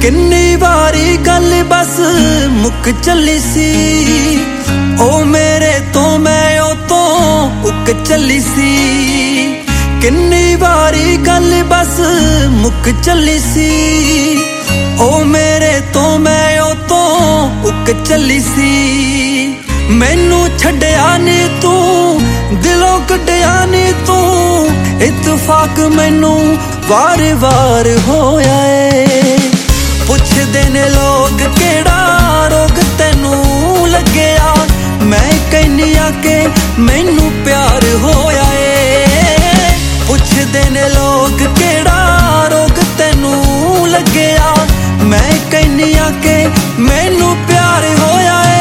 किन्नी वारी गल बस मुक चली सी ओ मेरे तो मैं ओ तो उक चली सी। किन्नी वारी गल बस मुक चली सी ओ मेरे तो मैं ओ तो उक चली सी। मैनू छड्डिया नी तू दिलों कड्डिया नी तू इत्तेफाक मैनू वार वार होया है। पुछदे ने लोग केड़ा रोग तैनू लग्या मैं कहनी आ के मैनू प्यार होया है। पुछदे ने लोग केड़ा रोग तैनू लग्या मैं कहनी आ के मैनू प्यार होया है।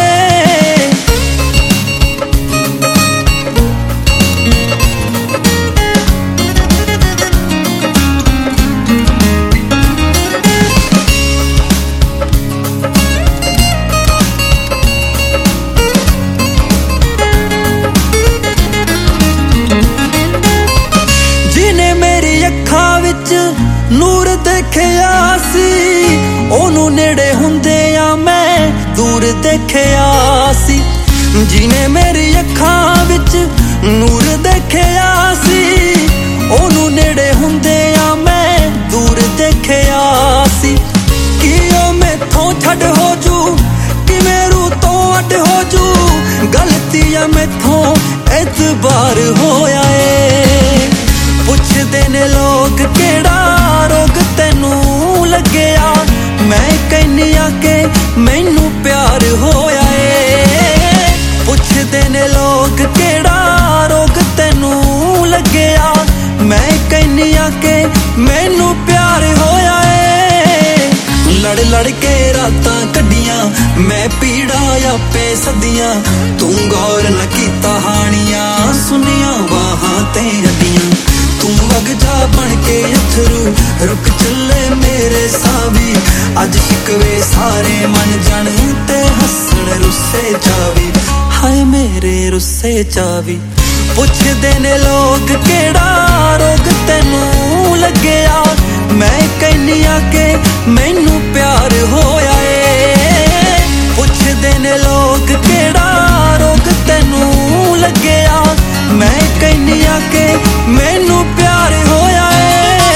ਨੂਰ ਦੇਖਿਆ ਸੀ ਉਹਨੂੰ ਨੇੜੇ ਹੁੰਦਿਆਂ ਮੈਂ ਦੂਰ ਦੇਖਿਆ ਸੀ। ਜਿਹਨੇ ਮੇਰੀ ਅੱਖਾਂ ਵਿੱਚ ਨੂਰ ਦੇਖਿਆ ਸੀ ਉਹਨੂੰ ਨੇੜੇ ਹੁੰਦਿਆਂ ਮੈਂ ਦੂਰ ਦੇਖਿਆ ਸੀ। ਕੀ ਉਹ ਮੈਥੋਂ ਛੱਡ ਹੋ ਜੂ ਕਿਵੇਂ ਰੂ ਤੋਂ ਅੱਡ ਹੋ ਜੂ ਗਲਤੀ ਆ ਮੈਥੋਂ ਐਤਬਾਰ ਹੋਇਆ ਏ। ਪੁੱਛਦੇ ਨੇ ਲੋਕ ਕਿਹੜਾ रोग तैनू लग्या मैं कहनी आ के मैनू प्यार होया है। पुछदे ने लोग केड़ा रोग तैनू लग्या मैं कहनी आ के मैनू प्यार होया है। लड़ लड़ के रातां कड्डियां मैं पीड़ा आपे सदियां तू गौर न कीता हानियां सुनियां बाहां ते हड्डियां तू वग जा बन के अथरू रुक चले मेरे सावी अज शिकवे सारे मन जान ते हसन रुस्से जावी हाय मेरे रुस्से जावी। पुछदे ने लोग केड़ा रोग तैनू लग्या मैं कहनी आ के मैनू प्यार होया है। पुछदे ने लोग केड़ा रोग तैनू लग्या मैं कहनी आ के मैनू प्यार होया है।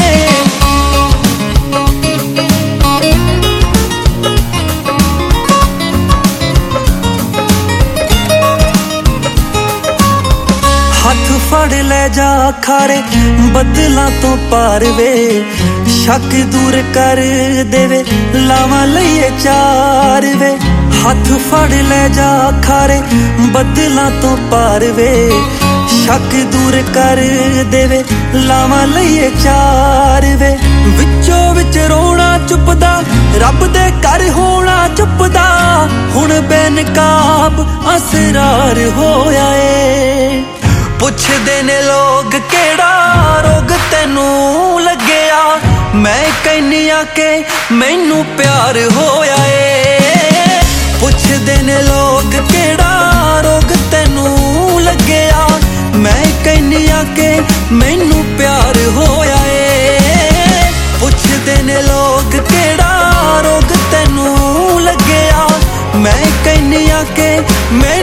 हथ फड़ ले जा खारे बदलां तो पार वे शक दूर कर देवे लावां लईए चार वे। हथ फड़ ले जा खारे बदलां तो पार वे शक दूर कर देवे लावां लईए चार वे। विचों विच रोना चुपदा रब दे कर होना चुपदा हुण बेनकाब असरार होया ए। पुछदे ने लोग केड़ा रोग तैनू लग्या मैं कहनी आ के मैनू प्यार होया ए। पुछदे ने लोग केड़ा रोग तैनू लग्या मैं कहनी आ के मैनू प्यार होया ए। पुछदे ने लोग केड़ा रोग तैनू लग्या मैं कहनी आ के